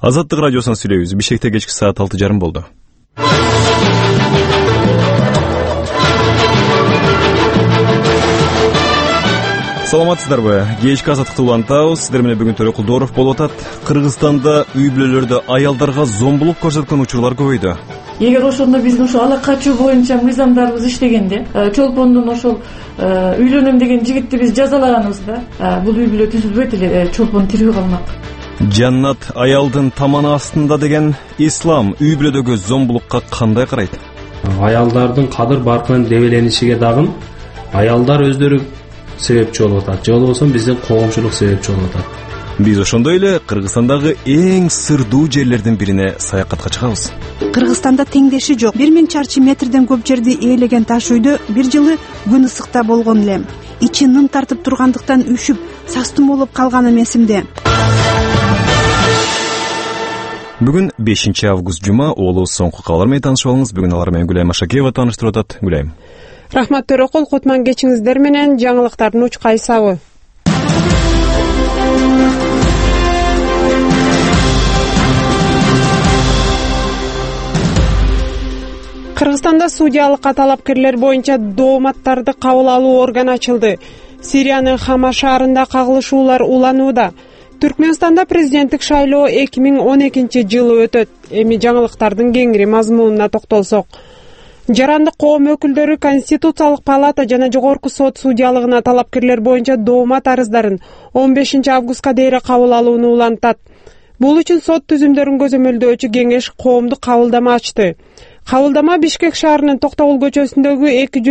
Азаттык радиосунан сүйлөйбүз. Бишкекте кечки саат 6:30 болду. Саламатсыздарбы? Кечки азаттыкты улантабыз. Сиздер менен бүгүн Төрө Кулдоров болуп атат. Кыргызстанда үй бүлөлөрдө аялдарга зомбулук көрсөткөн учурлар көбөйдү. Эгер ошондо биздин ошо ала качуу боюнча мыйзамдарыбыз иштегенде, чолпондун ошол үйлөнөм деген жигитти биз жазалаганыбызда, бул үй бүлө түзүлбөйт эле, чолпон тирүү калмак. Жаннат аялдын таманы астында деген ислам үй бүлөдөгү зомбулукка кандай карайт? Аялдардын кадыр баркынын дебеленишиге дагы аялдар өздөрү себепчи болуп атат. Же болбосо биздин коомчулук себепчи болуп атат. Биз ошондой эле Кыргызстандагы эң сырдуу жерлердин бирине саякатка чыгабыз. Кыргызстанда теңдеши жок 1000 чарчы метрден көп жерди ээлеген таш үйдө бир жылы күн ысыкта болгон элем. Ичи нын тартып тургандыктан үшүп, састым болуп калганым эсимде. Бүгүн 5 август жума, оолубуз соңку кабарлар менен таанышып алыңыз. Бүгүн алар менен Гүлайым Ашакеева тааныштырып атат. Гүлайым. Рахмат Төрөкул, кутман кечиңиздер менен жаңылыктардын уч кайсабы. Кыргызстанда судьялыкка талапкерлер боюнча дооматтарды кабыл алуу органы ачылды. Сириянын Хама шаарында кагылышуулар уланууда. Түркмөнстанда президенттик шайлоо 2012-жылы өтөт. Эми жаңылыктардын кеңири мазмунуна токтолсок. Жарандык коом өкүлдөрү Конституциялык палата жана Жогорку сот судьялыгына талапкерлер боюнча доомат арыздарын 15 августка дейин кабыл алууну улантат. Бул үчүн сот түзүмдөрүн көзөмөлдөөчү кеңеш коомдук кабылдама ачты. Кабылдама Бишкек шаарынын Токтогул көчөсүндөгү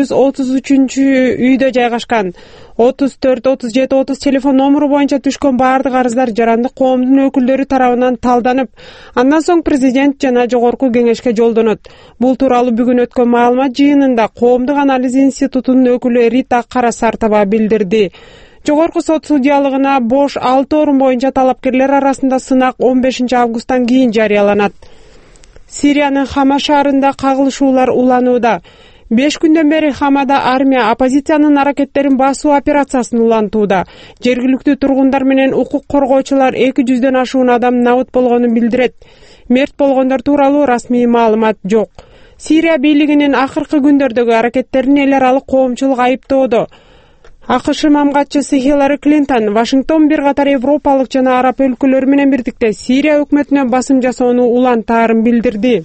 233-үйдө жайгашкан. 34-37-30 телефон номуру боюнча түшкөн баардык арыздар жарандык коомдун өкүлдөрү тарабынан талданып, андан соң президент жана жогорку кеңешке жолдонот. Бул тууралуу бүгүн өткөн маалымат жыйынында Коомдук анализ институтунун өкүлү Рита Карасартова билдирди. Жогорку сот судьялыгына бош 6 орун боюнча талапкерлер арасында сынак 15 августтан кийин жарыяланат. Сириянын Хама шаарында кагылышуулар уланууда. 5 күндөн бери Хамада армия оппозициянын аракеттерин басуу операциясын улантууда. Жергиликтүү тургундар менен укук коргоочулар 200дөн ашуун адам набыт болгонун билдирет. Мерт болгондор тууралуу расмий маалымат жок. Сирия бийлигинин акыркы күндөрдөгү аракеттерин эл аралык коомчулук айыптоодо. АКШ мамгатчысы Хиллари Клинтон Вашингтон бир катар европалык жана араб өлкөлөрү менен бирдикте Сирия өкмөтүнө басым жасоону улантаарын билдирди.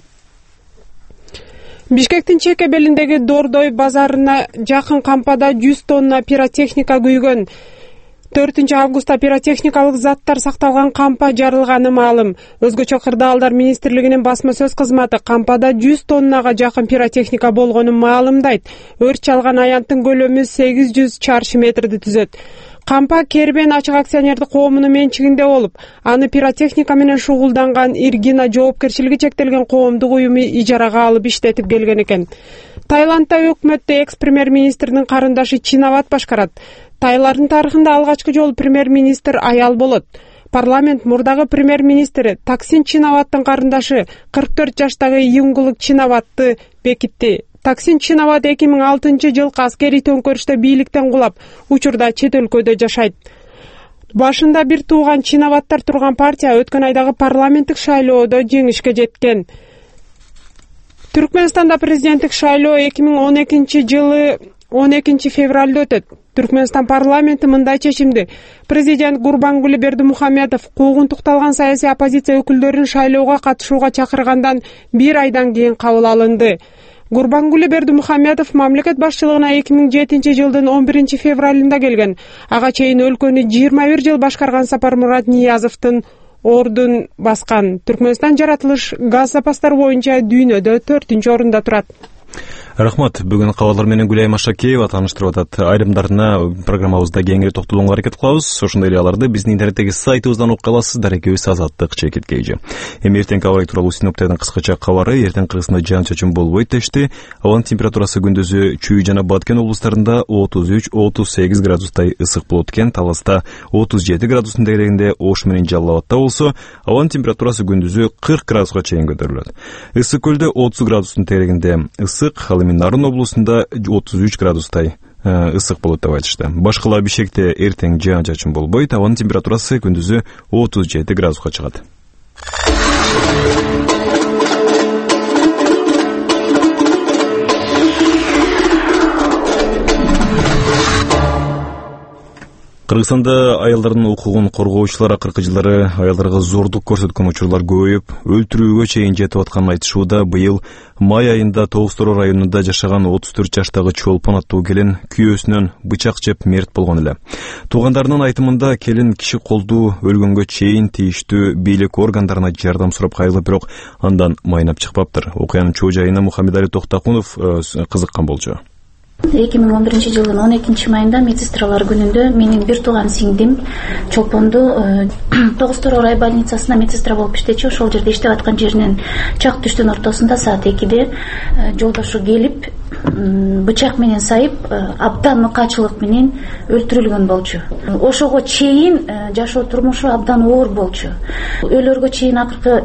Бишкектин чек белиндеги Дордой базарына жакын кампада 100 тонна пиротехника күйгөн. 4 августта пиротехникалык заттар сакталган кампа жарылганы маалым. Өзгөчө Кырдаалдар министрлигинин басма сөз кызматы кампада 100 тоннага жакын пиротехника болгонун маалымдайт. Өрт чалган аянттын көлөмү 800 чарчы метрди түзөт. Кампа Кербен ачык акционердик коомунун менчигинде болуп, аны пиротехника менен шугулданган Иргина жоопкерчилиги чектелген коомдук уюму ижарага алып иштетип келген экен. Таиландда өкмөттө экс-премьер-министрдин карындашы Чинават башкарат. Тайлардын тарыхында алгачкы жолу премьер-министр аял болот. Парламент мурдагы премьер-министри Таксин Чинаваттын карындашы 44 жаштагы Юнгулук Чинаватты бекитти. Таксин Чинават 2006-жылкы аскерий төңкөрүштө бийликтен кулап, учурда чет өлкөдө жашайт. Башында бир тууган Чинаваттар турган партия өткөн айдагы парламенттик шайлоодо жеңишке жеткен. Түркмөнстанда президенттик шайлоо 2012-жылы 12 февралда өтөт. Түркмөнстан парламенти мындай чечимди президент Гурбангулы Бердимухамедов куугунтукталган саясий оппозиция өкүлдөрүн шайлоого катышууга чакыргандан 1 айдан кийин кабыл алынды. Гурбангулы Бердимухамедов мамлекет башчылыгына 2007-жылдын 11 февралында келген. Ага чейин өлкөнү 21 жыл башкарган Сапармурат Ниязовдун ордун баскан. Түркмөнстан жаратылыш газ запастары боюнча дүйнөдө 4-орунда турат. Рахмат. Бүгүн кабарлар менен Гүлайым Ашакеева тааныштырып атат. Айрымдарына программабызда кеңири токтолууга аракет кылабыз. Ошондой эле аларды биздин интернеттеги сайтыбыздан угуп каласыздар. Экөөбүз Азаттык ЧКТ. Эми эртеңки аба тууралуу синоптиктердин кыскача кабары. Эртең Кыргызстанда жаан-чачын болбойт дешти. Абанын температурасы күндүзү Чүй жана Баткен облустарында 33-38 градустай ысык болот экен. Таласта 37 градустун деңгээлинде, Ош менен Жалал Абадта болсо, абанын температурасы күндүзү 40 градуска чейин көтөрүлөт. Ысык көлдө 30 градустун деңгээлинде ысык, Нарын облусунда 33 градустай ысык болот деп айтышты. Башкала Бишкекте эртең жаан-чачын болбойт, абанын температурасы күндүзү 37 градуска чыгат. Кыргызстанда аялдардын укугун коргоочулар акыркы жылдары аялдарга зордук көрсөткөн учурлар көбөйүп, өлтүрүүгө чейин жетип атканын айтышууда. Быйыл май айында Тоғыз-Тороо районунда жашаган 34 жаштагы Чолпон аттуу келин күйөөсүнөн бычак жеп мерт болгон эле. Туугандарынын айтымында келин киши колдуу өлгөнгө чейин тийиштүү бийлик органдарына жардам сурап кайрылып, бирок андан майнап чыкпаптыр. Окуянын чоо жайына Мухаммедали Токтакунов кызыккан болчу. 2011 жылдын 12 майында медсестралар күнүндө менин бир тууган сиңдим Чолпонду Тоғыз-Тороо рай больницасына медсестра болуп иштечү. Ошол жерде иштеп аткан жеринен чак түштүн ортосунда саат 2-де жолдошу келип бычак менен сайып, абдан мыкаачылык менен өлтүрүлгөн болчу. Ошого чейин жашоо турмушу абдан оор болчу. Өлөргө чейин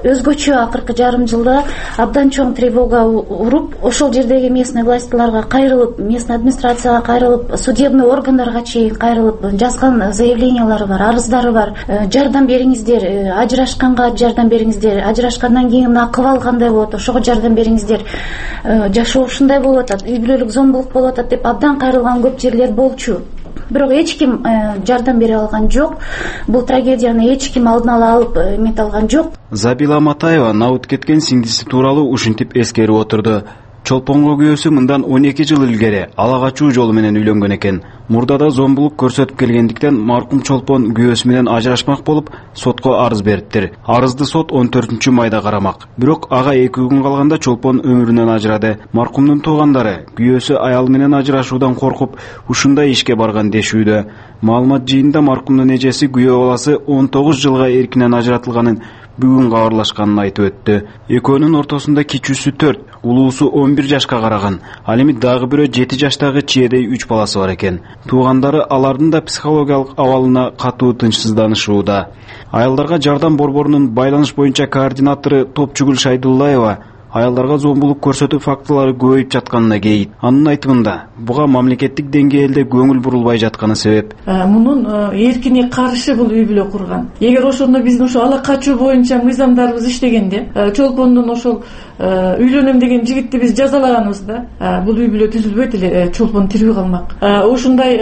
акыркы жарым жылда абдан чоң тревога уруп, ошол жердеги местный властьтарга кайрылып, местный администрацияга кайрылып, судебный органдарга чейин кайрылып, жазган заявлениялары бар, арыздары бар. Жардам бериңиздер, ажырашканга жардам бериңиздер, ажырашкандан кийин мына кыбал кандай болот, ошого жардам бериңиздер, жашоо ушундай болуп атат, үй бүлөлүк зомбулук болуп атат деп абдан кайрылган көп жерлер болчу. Бирок эч ким жардам бере алган жок. Бул трагедияны эч ким алдын ала алып мете алган жок. Забила Матаева набыт кеткен сиңдиси тууралуу ушинтип эскерип отурду. Чолпонго күйөөсү мындан 12 жыл илгери ала качуу жолу менен үйлөнгөн экен. Мурдада зомбулук көрсөтүп келгендиктен маркум Чолпон күйөөсү менен ажырашмак болуп, сотко арыз бериптир. Арызды сот 14 майда карамак. Бирок ага 2 күн калганда Чолпон өмүрүнөн ажырады. Маркумдун туугандары күйөөсү аял менен ажырашуудан коркуп, ушундай ишке барган дешүүдө. Маалымат жыйында маркумдун эжеси күйөө баласы 19 жылга эркинен ажыратылганын, бүгүн кабарлашканын айтып өттү. Экөөнүн ортосунда кичүүсү 4, улуусу 11 жашка караган. Ал эми дагы бирөө 7 жаштагы чиедей 3 баласы бар экен. Туугандары алардын да психологиялык абалына катуу тынчсызданышууда. Аялдарга жардам борборунун байланыш боюнча координатору Топчугүл Шайдуллаева аялдарга зомбулук көрсөтүү фактылары көбөйүп жатканына кейит. Анын айтымында, буга мамлекеттик деңгээлде көңүл бурулбай жатканы себеп. Мунун эркине каршы бул үй бүлө курган. Эгер ошондо биздин ошо ала качуу боюнча мыйзамдарыбыз иштегенде, Чолпондун ошол үйлөнөм деген жигитти биз жазалаганыбызда, бул үй бүлө түзүлбөйт эле, Чолпон тирүү калмак. Ушундай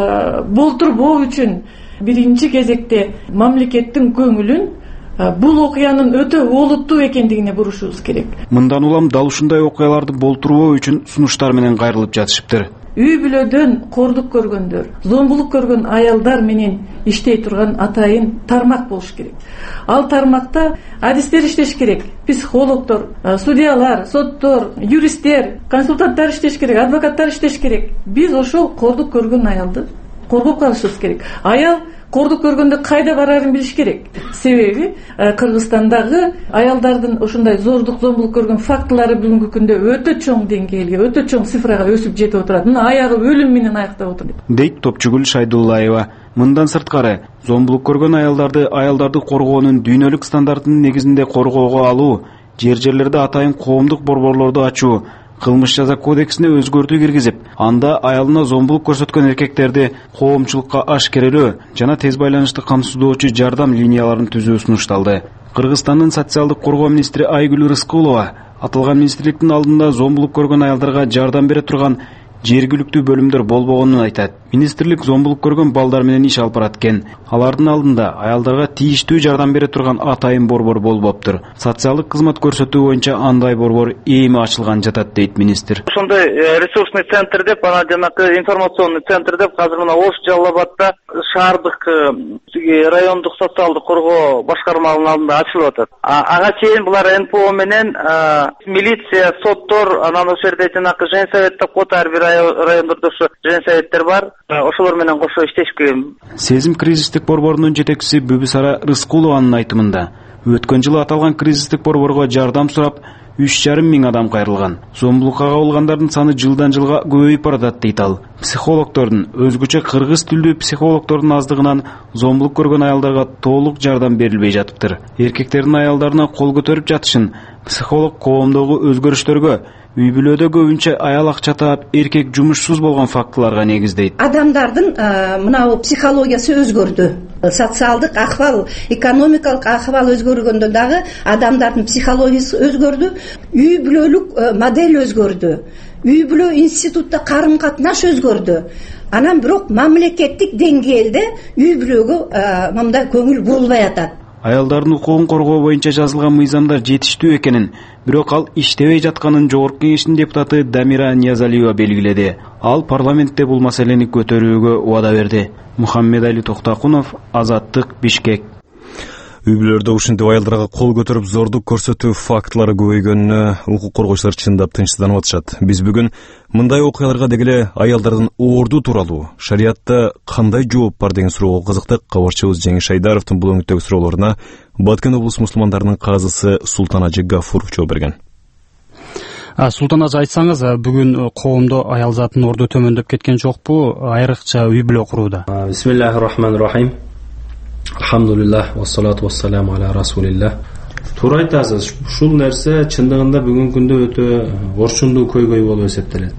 болтурбоо үчүн биринчи кезекте мамлекеттин көңүлүн бул окуянын өтө олуттуу экендигине бурушубуз керек. Мындан улам дал ушундай окуяларды болтурбоо үчүн сунуштар менен кайрылып жатышыптыр. Үй бүлөдөн кордук көргөндөр, зомбулук көргөн аялдар менен иштей турган атайын тармак болуш керек. Ал тармакта адистер иштеш керек, психологдор, судьялар, соттор, юристтер, консультанттар иштеш керек, адвокаттар иштеш керек. Биз ошол кордук көргөн аялды коргоп калышыбыз керек. Аял кордук көргөндө кайда барарын билиш керек. Себеби Кыргызстандагы аялдардын ушундай зордук, зомбулук көргөн фактылары бүгүнкү күндө өтө чоң деңгээлге, өтө чоң цифрага өсүп жетип отурат. Мына аягы өлүм менен аяктап отур дейт Топчугүл Шайдуллаева. Мындан сырткары, зомбулук көргөн аялдарды коргоонун дүйнөлүк стандарттын негизинде коргоого алуу, жерлерде атайын коомдук борборлорду ачуу, кылмыш жаза кодексине өзгөртүү киргизип, анда аялына зомбулук көрсөткөн эркектерди коомчулукка ашкерелөө жана тез байланышты камсыздоочу жардам линияларын түзүү сунушталды. Кыргызстандын социалдык коргоо министри Айгүл Рыскулова аталган министрликтин алдында зомбулук көргөн аялдарга жардам бере турган жергиликтүү бөлүмдөр болбогонун айтат. Министрлик зомбулук көргөн балдар менен иш алып барат экен. Алардын алдында аялдарга тийиштүү жардам бере турган атайын борбор болбоптур. Социалдык кызмат көрсөтүү боюнча андай борбор эми ачылган жатат дейт министр. Ошондой ресурсный центр деп, анан жанагы информационный центр деп азыр мына Ош Жалал Абадта шаардык райондук социалдык коргоо башкармаларынын алдында ачылып атат. Ага чейин булар НПО менен милиция, соттор, анан ошол жерде жанагы женсовет деп коет, ар бир райондордо ошо женсоветтер бар. Ошолор менен кошо иштешкен. Сезим кризистик борборунун жетекчиси Бүбүсара Рыскулованын айтымында, өткөн жылы аталган кризистик борборго жардам сурап 3,5 миң адам кайрылган. Зомбулукка кабылгандардын саны жылдан жылга көбөйүп барат дейт ал. Психологдордун, өзгөчө кыргыз тилдүү психологдордун аздыгынан зомбулук көргөн аялдарга толук жардам берилбей жатыптыр. Эркектердин аялдарына кол көтөрүп жатышын, психолог коомдогу өзгөрүштөргө, үй бүлөдө көбүнчө аял акча таап, эркек жумушсуз болгон фактыларга негиздейт. Адамдардын мына психологиясы өзгөрдү. Социалдык акыбал, экономикалык акыбал өзгөргөндө дагы адамдардын психологиясы өзгөрдү, үй бүлөлүк модель өзгөрдү. Үй бүлө институтта карым катнаш өзгөрдү. Анан бирок мамлекеттик деңгээлде үй бүлөгө мындай көңүл бурулбай атат. Аялдардын укугун коргоо боюнча жазылган мыйзамдар жетиштүү экенин, бирок ал иштебей жатканын Жогорку Кеңештин депутаты Дамира Ниязалиева белгиледи. Ал парламентте бул маселени көтөрүүгө убада берди. Мухаммедали Токтакунов, Азаттык, Бишкек. Үй бүлөлөрдө ушинтип аялдарга кол көтөрүп зордук көрсөтүү фактылары көбөйгөнүнө укук коргоочулар чындап тынчсызданып атышат. Биз бүгүн мындай окуяларга дегеле аялдардын оорду тууралуу шариятта кандай жооп бар деген суроого кызыктык. Кабарчыбыз Жеңиш Айдаровдун бул өңүттөгү суроолоруна Баткен облус мусулмандарынын казысы Султан Ажы Гафуров жооп берген. Султан Ажы, айтсаңыз, бүгүн коомдо аял затынын орду төмөндөп кеткен жокпу, айрыкча үй бүлө курууда? Бисмиллахир-рахманир-рахим. Алхамдулиллах, вассалату вассаламу аля расулиллах. Туура айтасыз. Ушул нерсе чындыгында бүгүнкү күндө өтө орчундуу көйгөй болуп эсептелет.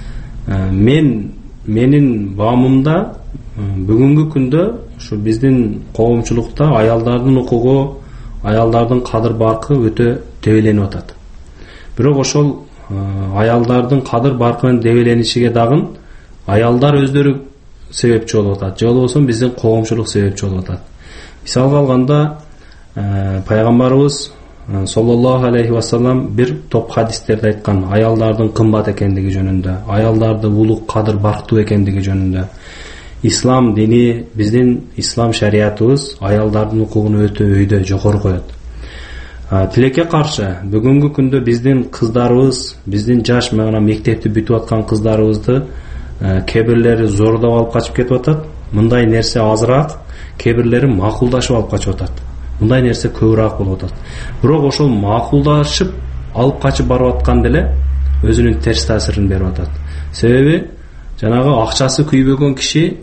Менин баамымда бүгүнкү күндө ушу биздин коомчулукта аялдардын укугу, аялдардын кадыр баркы өтө дебеленип атат. Бирок ошол аялдардын кадыр баркынын дебеленишиге дагы аялдар өздөрү себепчи болуп атат, же болбосо биздин коомчулук себепчи болуп атат. Мисалга алганда, пайгамбарыбыз саллаллаху алейхи вассалам бир топ хадистерде айткан, аялдардын кымбат экендиги жөнүндө, аялдарды улук кадыр барктуу экендиги жөнүндө. Ислам дини, биздин ислам шариятыбыз аялдардын укугун өтө өйдө жогору коет. Тилекке каршы бүгүнкү күндө биздин кыздарыбыз, биздин жаш мектепти бүтүп аткан кыздарыбызды кээ бирлери зордоп алып качып кетип атат. Мындай нерсе азыраак, кээ бирлери макулдашып алып качып атат. Мындай нерсе көбүрөөк болуп атат. Бирок ошол макулдашып алып качып барып аткан деле өзүнүн терс таасирин берип атат. Себеби жанагы акчасы күйбөгөн киши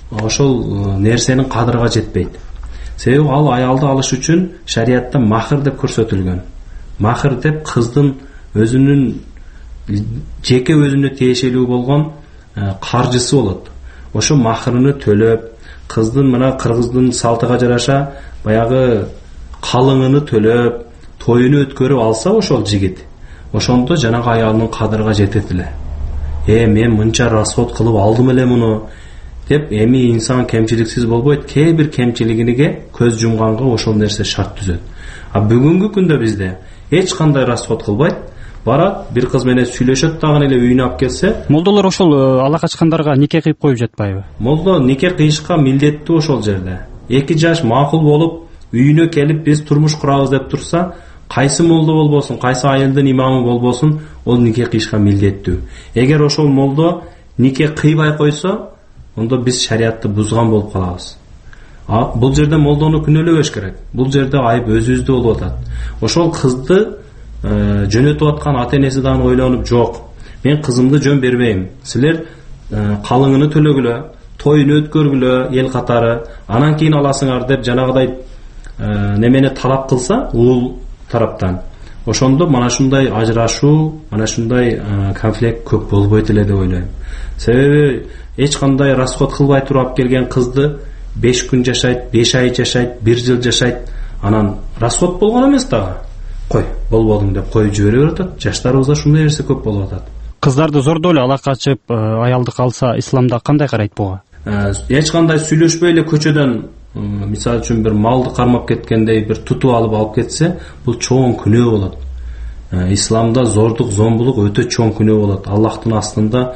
ошол нерсенин кадырга жетпейт. Себеби ал аялды алыш үчүн шариятта махр деп көрсөтүлгөн. Махр деп кыздын өзүнүн жеке өзүнө тиешелүү болгон каржысы болот. Ошо махрыны төлөп, кыздын мына кыргыздын салтыга жараша баягы калыңыны төлөп, тоюну өткөрүп алса ошол жигит, ошондо жанагы аялдын кадырга жетет эле. Мен мынча расход кылып алдым эле муну деп, эми инсан кемчиликсиз болбойт. Кээ бир кемчилигине көз жумганга ошол нерсе шарт түзөт. Бүгүнкү күндө бизде эч кандай расход кылбайт, барат, бир кыз менен сүйлөшөт, дагы эле үйүнө алып келсе. Молдолор ошол ала качкандарга нике кыйып коюп жатпайбы? Молдо нике кыйышка милдеттүү ошол жерде. Эки жаш макул болуп, үйүнө келип биз турмуш курабыз деп турса, кайсы молдо болбосун, кайсы айылдын имамы болбосун, ол нике кыйышка милдеттүү. Эгер ошол молдо нике кыйбай койсо, ондо биз шариятты бузган болуп калабыз. Бул жерде молдону күнөөлөбөш керек. Бул жерде айып өзүбүздө болуп атат. Ошол кызды жөнөтүп аткан ата-энеси дагы ойлонуп, жок, мен кызымды жөн бербейм. Силер калыңыны төлөгүлө, тоюну өткөргүлө эл катары, анан кийин аласыңар деп жанагыдай немени талап кылса, уул тараптан, ошондо мана ушундай ажырашуу, мана ушундай конфликт көп болбойт эле деп ойлойм. Себеби эч кандай расход кылбай туруп алып келген кызды 5 күн жашайт, 5 ай жашайт, 1 жыл жашайт, анан расход болгон эмес дагы. Кой, болбодуң деп коюп жибере берет. Жаштарыбызда ушундай нерсе көп болуп атат. Кыздарды зордоп эле ала качып, аялды калса, исламда кандай карайт буга? Эч кандай сүйлөшпөй эле көчөдөн, мисалы үчүн бир малды кармап кеткендей бир тутуп алып кетсе, бул чоң күнөө болот. Исламда зордук, зомбулук өтө чоң күнөө болот. Аллахтын астында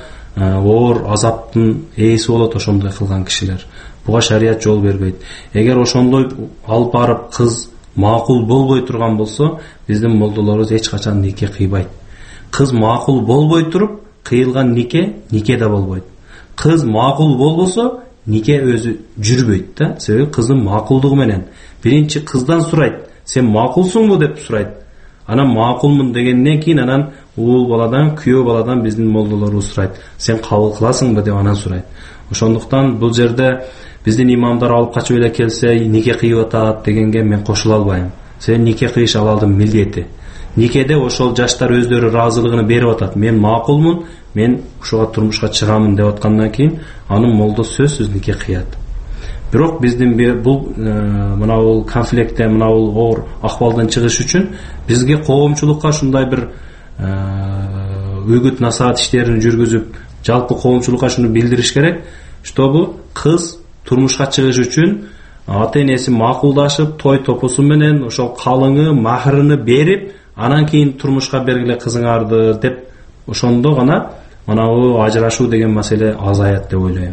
оор азаптын ээси болот ошондой кылган кишилер. Буга шарият жол бербейт. Эгер ошондой алып барып кыз макул болбой турган болсо, биздин молдолорубуз эч качан нике кыйбайт. Кыз макул болбой туруп, кыйылган нике да болбойт. Кыз макул болбосо, нике өзү жүрбөйт да. Себеби кыздын макулдугу менен. Биринчи кыздан сурайт, сен макулсуңбу деп сурайт. Анан макулмун дегенден кийин анан уул баладан, күйөө баладан биздин молдолорубуз сурайт, сен кабыл кыласыңбы деп анан сурайт. Ошондуктан бул жерде биздин имамдар алып качып эле келсе, нике кыйып атат дегенге мен кошула албайм. сен нике кыйыш алардын милдети. Никеде ошол жаштар өздөрү ыраазылыгын берип атат. Мен макулмун, мен ушуга турмушка чыгамын деп аткандан кийин анын молдо сөзсүз нике кыят. Бирок биздин бул мына бул конфликте, мына бул оор акыбалдан чыгыш үчүн бизге коомчулукка ушундай бир үгүт насаат иштерин жүргүзүп, жалпы коомчулукка шуну билдириш керек, чтобы кыз турмушка чыгыш үчүн ата-энеси макулдашып, той топусу менен ошол калыңы, махрыны берип, анан кийин турмушка бергиле кызыңарды деп, ошондо гана мына бул ажырашуу деген маселе азаят деп ойлойм.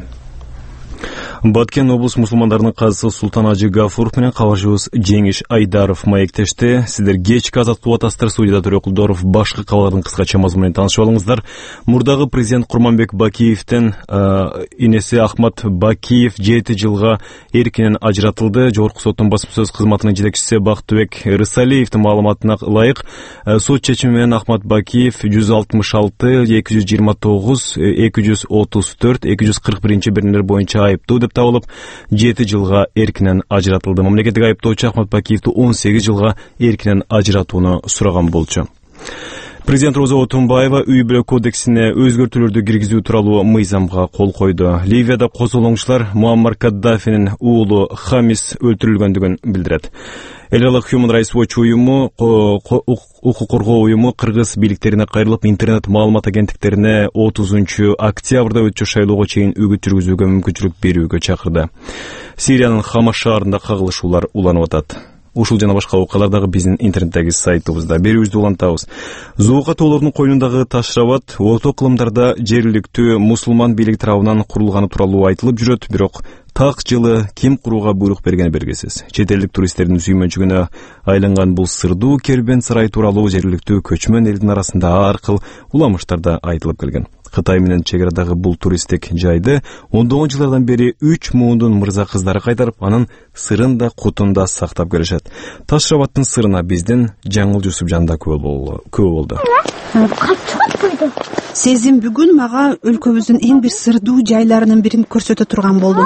Баткен облус мусулмандарынын казысы Султан Ажы Гафуров менен кабарчыбыз Жеңиш Айдаров маектешти. Сиздер кечки азаттык убактасыздар. Студияда Төрөк Кулдоров. Башкы кабарлардын кыскача мазмуну менен таанышып алыңыздар. Мурдагы президент Курманбек Бакиевдин инеси Ахмат Бакиев 7 жылга эркинен ажыратылды. Жогорку соттун басма сөз кызматынын жетекчиси Бактыбек Рысалиевдин маалыматына ылайык, сот чечими менен Ахмат Бакиев 166, 229, 234, 241 беренелер боюнча айыптуу деп табылып, 7 жылга эркинен ажыратылды. Мамлекеттик айыптоочу Ахмат Бакиевди 18 жылга эркинен ажыратууну сураган болчу. Президент Роза Отунбаева үй-бүлө кодексине өзгөртүүлөрдү киргизүү тууралуу мыйзамга кол койду. Ливияда козголоңчулар Муаммар Каддафинин уулу Хамис өлтүрүлгөндүгүн билдирет. Эл аралык Human Rights Watch уюму, укук коргоо уюму кыргыз бийликтерине кайрылып, интернет маалымат агенттиктерине 30 октябрда өтчү шайлоого чейин үгүт жүргүзүүгө мүмкүнчүлүк берүүгө чакырды. Сириянын Хама шаарында кагылышуулар уланып атат. Ушул жана башка окуялар дагы биздин интернеттеги сайтыбызда. Берүүбүздү улантабыз. Зуука тоолордун койнундагы ташрабат орто кылымдарда жергиликтүү мусулман бийлик тарабынан курулганы тууралуу айтылып жүрөт, бирок так жылы ким курууга буйрук бергени белгисиз. Чет элдик туристтердин сүймөнчүгүнө айланган бул сырдуу кербен сарай тууралуу жергиликтүү көчмөн элдин арасында ар кыл уламыштарда айтылып келген. Кытай менен чек арадагы бул туристтик жайды 10 жылдардан бери 3 муундун мырза кыздары кайтарып, анын сырын да кутун да сактап келишет. Ташрабаттын сырына биздин Жаңыл Жусупжан да күбө болду. Сезим бүгүн мага өлкөбүздүн эң бир сырдуу жайларынын бирин көрсөтө турган болду.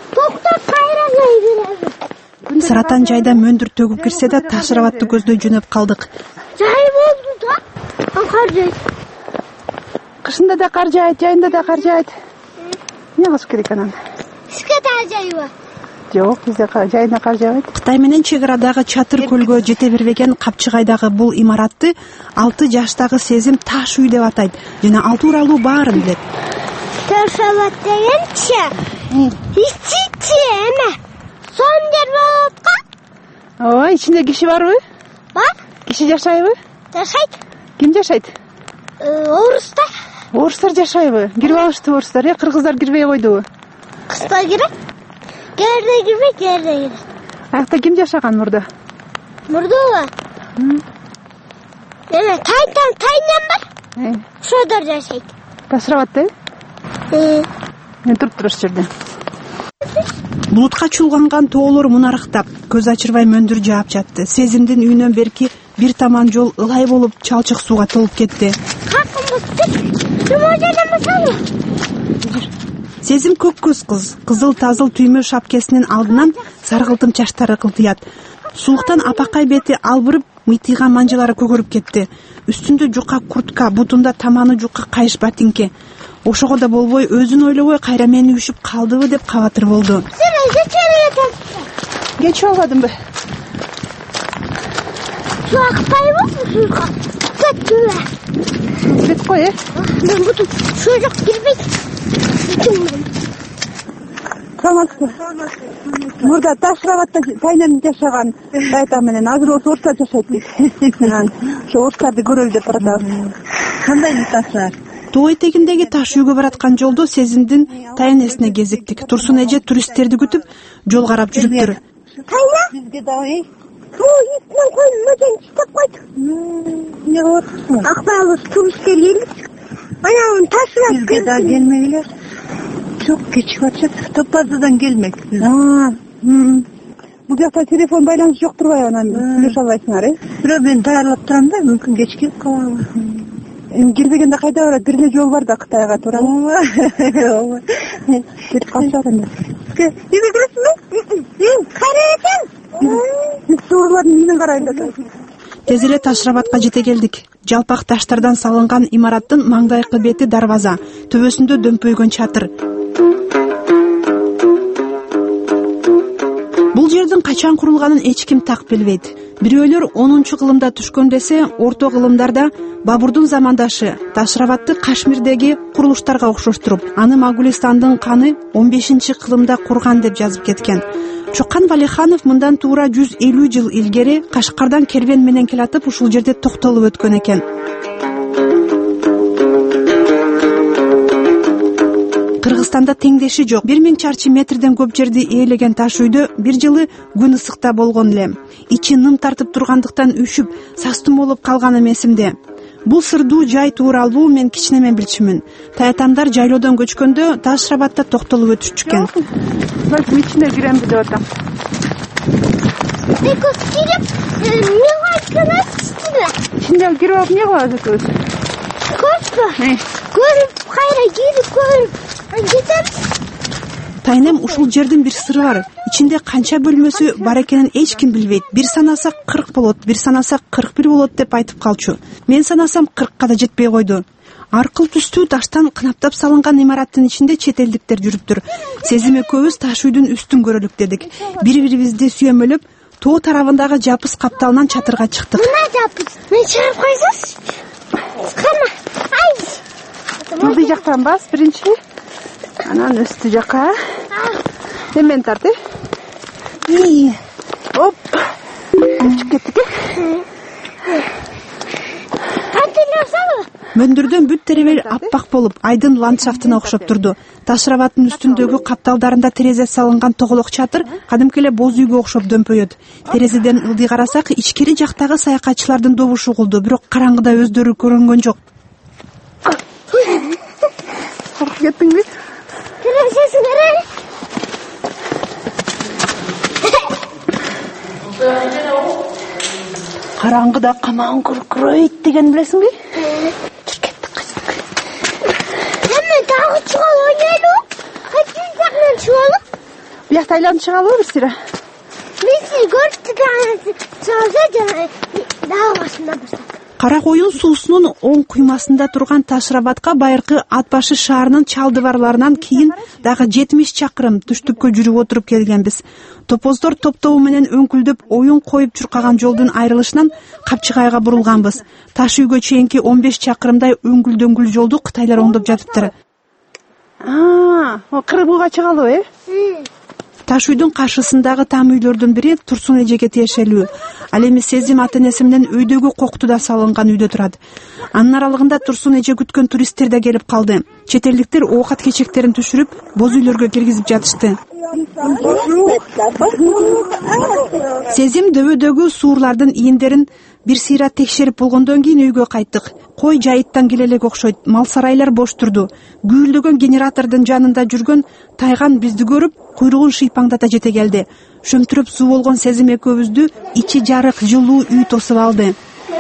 Саратан жайда мөндүр төгүп кирсе да ташрабатты көздөй жөнөп калдык. Жай болду да. Кар жайт. Кышында да кар жайт, жайында да кар жайт. Не кылыш керек анан? Сизге да жайбы? Жок, бизде жайында кар жайбайт. Кытай менен чек арадагы Чатыр көлгө жете бербеген Капчыгайдагы бул имаратты 6 жаштагы Сезим таш үй деп атайт жана ал тууралуу баарын билет. Ташрабат дегенчи? Ичи эме. Сондер болуп кал? Ооба, ичинде киши барбы? Бар. Киши жашайбы? Жашайт. Ким жашайт? Орустар. Орустар жашайбы? Кирип алышты орустар, кыргыздар кирбей койдубу? Кыздар кирет. Жерде кирбейт, жерде кирет. Аякта ким жашаган мурда? Мурдабы? Эме тайнан бар. Ошодор жашайт. Ташрабатта? Мен туруп туруш жерде. Булутка чулганган тоолор мунарыктап, көз ачырбай мөндүр жаап жатты. Сезимдин үйүнөн берки бир таман жол ылай болуп чалчык сууга толуп кетти. Сезим көк көз кыз, кызыл тазыл түймө шапкесинин алдынан саргылтым чачтары кылтыят. Сулуктан апакай бети албырып, мыйтыйган манжалары көгөрүп кетти. Үстүндө жука куртка, бутунда таманы жука кайыш ботинке. Ошого да болбой, өзүн ойлобой кайра мени үшүп калдыбы деп кабатыр болду. Кечип албадымбы? Суу акпайбы? Сууга кетпейби? Кетип кой, Мен бутум суу жок кирбейт. Саламатсызбы? Мурда Ташрабатта тайнан жашаган Тайта менен азыр орустар жашайт дейт. Ошо орустарды көрөлү деп баратабыз. Кандай таштар? Тоо этегиндеги таш үйгө бараткан жолдо Сезимдин тайнесине кезиктик. Турсун эже туристтерди күтүп жол карап жүрүптүр. Тайна? Бизге дагы үстүнөн койдум, мөжөн чыктап койду. Эмне кылып атасың? Акбалыбыз туристтер келип, анан ташырап бизге да келмегиле. Жок, кечип атышат. Топаздан келмек. Бул жакта телефон байланышы жок турбайбы, анан сүйлөшө албайсыңар, Бирок мен даярдап турам да, мүмкүн кеч келип калам. Келбегенде кайда барат? Бир эле жол бар да Кытайга, туурабы? Ооба. Кетип калышат анда. Үйгө киресиңби? Кайра бересиң? Биз суурулардын үйүнүн карайында турабыз. Тез эле Таш-Рабатка жете келдик. Жалпак таштардан салынган имараттын маңдайкы бети дарбаза, төбөсүндө дөмпөйгөн чатыр. Бул жердин качан курулганын эч ким так билбейт. Бирөөлөр 10-кылымда түшкөн десе, орто кылымдарда Бабурдун замандашы Таш-Рабатты Кашмирдеги курулуштарга окшоштуруп, аны Моголистандын каны 15-кылымда курган деп жазып кеткен. Чоккан Валиханов мындан туура 150 жыл илгери Кашкардан кербен менен келатып ушул жерде токтолуп өткөн экен. Кыргызстанда теңдеши жок 1000 чарчы метрден көп жерди ээлеген таш үйдө бир жылы күн ысыкта болгон элем. Ичи ным тартып тургандыктан үшүп, састым болуп калганым эсимде. Бул сырдуу жай тууралуу мен кичинеме билчүмүн. Таятамдар жайлоодон көчкөндө Таш-Рабатта токтолуп өтүшчүккен. Балким ичине киремби деп атам. Ичине кирип алып эмне кылабыз экөөбүз? Көрүп, кайра кирип көрүп, кетебиз. Тайнем ушул жердин бир сыры бар. Ичинде канча бөлмөсү бар экенин эч ким билбейт. Бир санасак 40 болот, бир санасак 41 болот деп айтып калчу. Мен санасам 40ка да жетпей койду. Аркыл түстүү таштан кынаптап салынган имараттын ичинде чет элдиктер жүрүптүр. Сезим экөөбүз таш үйдүн үстүн көрөлүк дедик. Бири-бирибизди сүйөмөлөп, тоо тарабындагы жапыс капталынан чатырга чыктык. Мына жапыс. Мен чыгарып койсоңуз. Кана. Ай. Мындай жактан бас биринчи. Анан үстү жака. Мен тарты. Оп. Чыгып кеттик. Мөндүрдөн бүт теребел аппак болуп, айдын ландшафтына окшоп турду. Таш-Рабаттын үстүндөгү капталдарында терезе салынган тоголок чатыр кадимки эле боз үйгө окшоп дөмпөйөт. Терезеден ылдый карасак, ичкери жактагы саякатчылардын добушу угулду, бирок караңгыда өздөрү көрүнгөн жок. Коркуп кеттиңби? Терезеси карай. Караңгыда камаң күркүрөйт деген билесиңби? Эми дагы чыгалы ойнайлы. Кайсы жактан чыгалы? Биякта айланып чыгалыбы бир сыйра? Биз көрүп чыгалса дагы башында баштап. Кара коюн суусунун оң куймасында турган Таш-Рабатка байыркы ат башы шаарынын чалдыбарларынан кийин дагы 70 чакырым түштүккө жүрүп отуруп келгенбиз. Топоздор топтобу менен өңкүлдөп оюн коюп чуркаган жолдун айрылышынан Капчыгайга бурулганбыз. Таш үйгө чейинки 15 чакырымдай өңкүлдөңкүл жолду кытайлар оңдоп жатыптыр. Кыргууга чыгалыбы, Таш үйдүн каршысындагы там үйлөрдүн бири Турсун эжеге тиешелүү. Ал эми Сезим ата-энеси менен өйдөгү коктуда салынган үйдө турат. Анын аралыгында Турсун эже күткөн туристтер да келип калды. Чет элдиктер оокат кечектерин түшүрүп, боз үйлөргө киргизип жатышты. Сезим дөбөдөгү суурлардын ийиндерин бир сыйра текшерип болгондон кийин үйгө кайттык. Кой жайыттан келе элек окшойт. Мал сарайлар бош турду. Гүйлдөгөн генератордун жанында жүргөн Тайган бизди көрүп, куйругун шыйпаңдата жете келди. Шөмтүрөп суу болгон Сезим экөөбүздү ичи жарык, жылуу үй тосуп алды.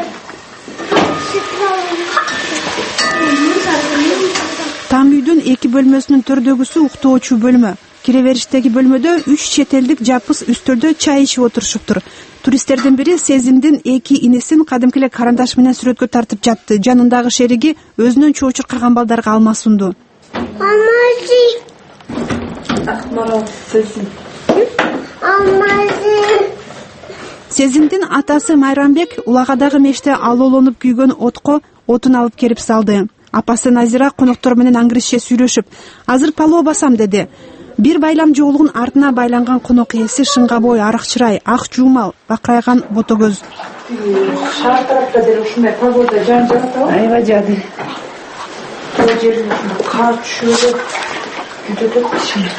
Там үйдүн 2 бөлмөсүнүн төрдөгүсү уктоочу бөлмө. Кире бериштеги бөлмөдө 3 чет элдик жапыс үстөлдө чай ичип отурушуптур. Туристтердин бири Сезимдин 2 инесин кадимки эле карандаш менен сүрөткө тартып жатты. Жанындагы шериги өзүнөн чоо чуркаган балдарга алма сунду. Алмази. Сезимдин атасы Майрамбек улагадагы меште алоолонуп күйгөн отко отун алып келип салды. Апасы Назира коноктор менен аңгырышча сүйлөшүп, "Азыр палоо басам" деди. Бир байлам жоолугун артына байланган конок ээси шыңга бой, арак чырай, ак жуумал, бакырайган бото көз. Шаар тарапта деле ушундай погода жан жатабы? Аябай жады. Бул жерде кар түшүп, жүдөт киши.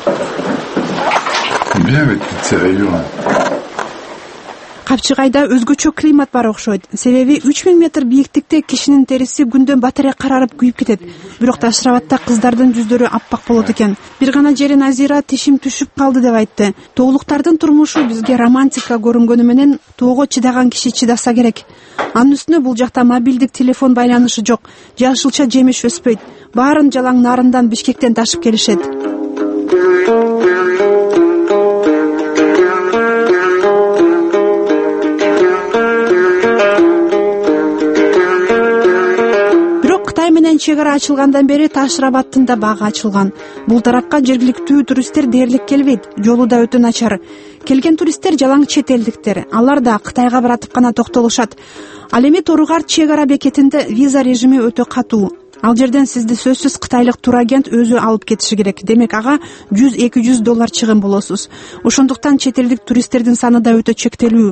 Bien avec ces rayons. Капчыгайда өзгөчө климат бар окшойт. Себеби 3000 метр бийиктикте кишинин териси күндөн батарея карарып күйүп кетет. Бирок Таш-Рабатта кыздардын жүздөрү аппак болот экен. Бир гана жери Назира тишим түшүп калды деп айтты. Тоолуктардын турмушу бизге романтика көрүнгөнү менен тоого чыдаган киши чыдаса керек. Анын үстүнө бул жакта мобилдик телефон байланышы жок. Жашылча жемиш өспөйт. Баарын жалаң нарындан Бишкектен ташып келишет. менен чек ара ачылгандан бери Таш Рабаттын да багы ачылган. Бул тарапка жергиликтүү туристтер дээрлик келбейт, жолу да өтө начар. Келген туристтер жалаң чет элдиктер, алар да Кытайга баратып гана токтолушат. Ал эми Торугар чек ара бекетинде виза режими өтө катуу. Ал жерден сизди сөзсүз кытайлык турагент өзү алып кетиши керек. Демек ага $100-200 чыгым болосуз. Ошондуктан чет элдик туристтердин саны да өтө чектелүү.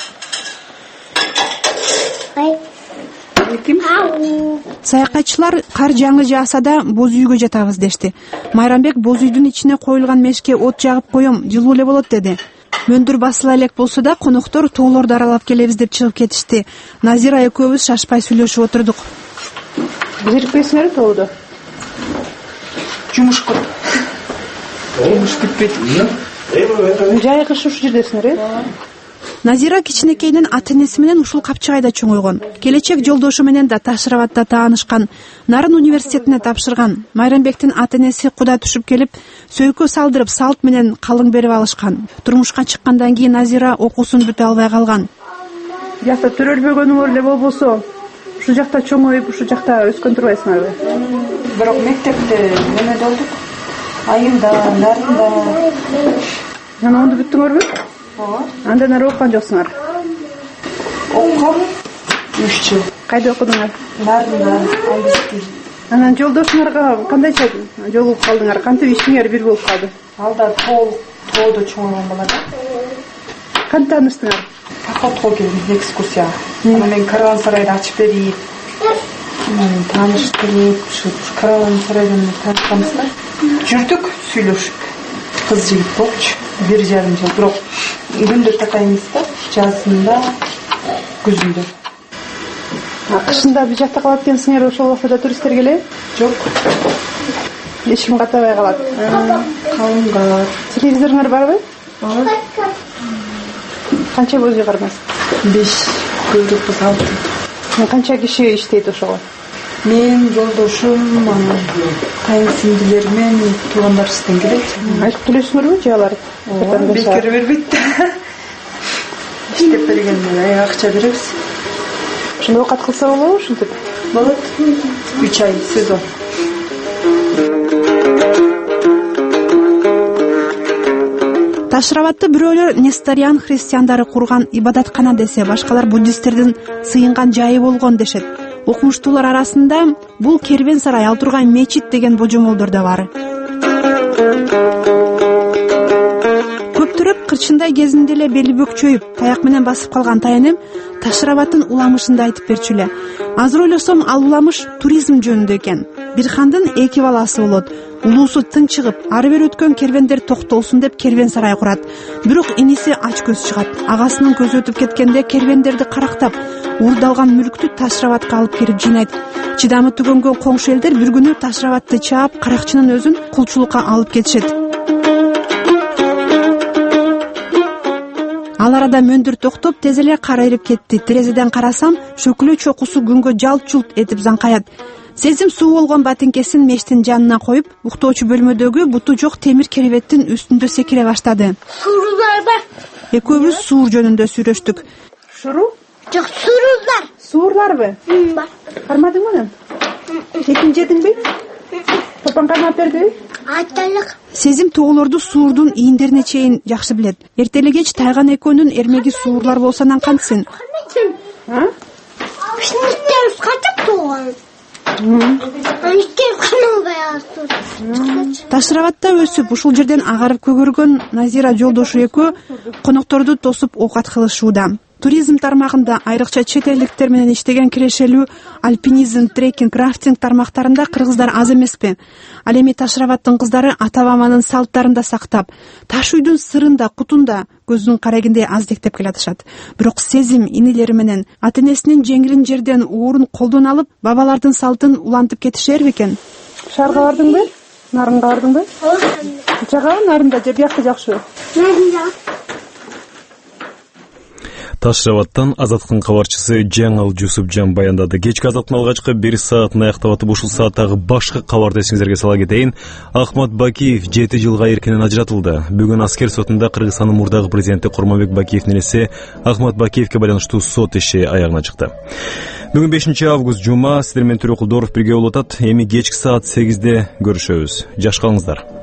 Саякатчылар кар жаңы жааса да боз үйгө жатабыз дешти. Майрамбек боз үйдүн ичине коюлган мешке от жагып коем, жылуу эле болот деди. Мөндүр басыла элек болсо да коноктор тоолорду аралап келебиз деп чыгып кетишти. Назира экөөбүз шашпай сүйлөшүп отурдук. Жүрпөйсүңөр тоодо. Жумуш кылып. Жумуш бүтпөйт. Жайгыш ушул жердесиңер, э? Назира кичинекейинин ата-энеси менен ушул Капчыгайда чоңойгон. Келечек жолдошу менен да Таш Рабатта таанышкан. Нарын университетине тапшырган. Майрамбектин ата-энеси куда түшүп келип, сөйкө салдырып, салт менен калың берип алышкан. Турмушка чыккандан кийин Назира окуусун бүтө албай калган. Жакта төрөлбөгөнүңөр эле болбосо, ушул жакта чоңоюп, ушул жакта өскөн турбайсыңарбы? Бирок мектепте неме болдук. Айымда, нарында. Жана онду бүттүңөрбү? Ооба. Андан ары окуган жоксуңар? Окугам 3 жыл. Кайда окудуңар? Нарында, Албиски. Анан жолдошуңарга кандайча жолугуп калдыңар? Кантип ишиңер бир болуп калды? Алда тоодо чоңойгон бала да. Кантип тааныштыңар? Походко келдим, экскурсияга. Анан мен караван-сарайды ачып берип, тааныштырып, ушу караван-сарайдан таанышканбыз да. Жүрдүк, сүйлөшүп. Кыз жигит болчу, 1,5 жыл. Бирок күндө такайбыз да, жазында, күзүндө. Кышында бир жакта калат экенсиңер, ошол убакта туристтер келеби? Жок. Эч ким катабай калат. Калыңгар. Телевизоруңар барбы? Бар. Канча боз үй кармайсыз? 5, көбүрөөк 6. Канча киши иштейт ошого? Мен, жолдошум, кайын сиңдилер менен туугандарыбыздан келет. Айтып төлөйсүңөрбү же алар? Бекер бербейт. Иштеп бергенде акча беребиз. Ошондо оокат кылса болобу ушинтип? Болот. 3 ай сезон. Таш Рабатты бирөөлөр Несториан христиандары курган ибадаткана десе, башкалар буддисттердин сыйынган жайы болгон дешет. Окумуштуулар арасында бул кербен сарай, ал турган мечит деген божомолдор да бар. Көптүрөп кырчындай кезинде эле бели бөкчөйүп, таяк менен басып калган тайынем Таш Рабаттын уламышында айтып берчү эле. Азыр ойлосом, ал уламыш туризм жөнүндө экен. Бир хандын 2 баласы болот. Улуусу тынчыгып, ары бери өткөн кервендер токтолсун деп кервен сарай курат. Бирок иниси ач көз чыгат. Агасынын көзү өтүп кеткенде кервендерди карактап, уурдалган мүлктү Таш Рабатка алып келип жыйнайт. Чыдамы түгөнгөн коңшу элдер бир күнү Таш Рабатты чаап, каракчынын өзүн кулчулукка алып кетишет. Ал арада мөндүр токтоп, тез эле кар эрип кетти. Терезеден карасам, шөкүлө чокусу күнгө жалт-жулт этип заңкаят. Сезим суу болгон батинкесин мештин жанына коюп, уктоочу бөлмөдөгү буту жок темир керебеттин үстүндө секире баштады. Сурулар бар. Экөөбүз суур жөнүндө сүйлөштүк. Шуру? Жок, сурурлар. Суурларбы? Бар. Кармадыңбы анан? Этин жедиңби? Папаң кармап бердиби? Айталык. Сезим тоолорду суурдун ийиндерине чейин жакшы билет. Эртеле кеч Тайган экөөнүн эрмеги суурлар болсо анан кантсын? А? Ушинтер качып тоогон. Таш Рабатта өсүп, ушул жерден агарып көгөргөн Назира жолдошу экөө конокторду тосуп оокат кылышууда. Туризм тармагында айрыкча чет элдиктер менен иштеген кирешелүү альпинизм, трекинг, рафтинг тармактарында кыргыздар аз эмеспи? Ал эми Таш Рабаттын кыздары ата-бабанын салттарын да сактап, таш үйдүн сырын да, кутун да көздүн карагиндей аздектеп келатышат. Бирок Сезим инилери менен ата-энесинин жеңилин жерден уурун колдон алып, бабалардын салтын улантып кетишер бекен? Шаарга бардыңбы? Нарынга бардыңбы? Жагабы нарында же биякта жакшыбы? Нарында. Таш Рабаттан Азаттыктын кабарчысы Жаңыл Жусупжан баяндады. Кечки Азаттын алгачкы 1 саатын аяктап атып, ушул сааттагы башкы кабарды эсиңизерге сала кетейин. Ахмат Бакиев 7 жылга эркинен ажыратылды. Бүгүн аскер сотунда Кыргызстандын мурдагы президенти Курманбек Бакиевдин энеси Ахмат Бакиевге байланыштуу сот иши аягына чыкты. Бүгүн 5-август жума, сиздер менен Төрөкул Дооров бирге болуп атат. Эми кечки саат 8-де көрүшөбүз. Жаш калыңыздар.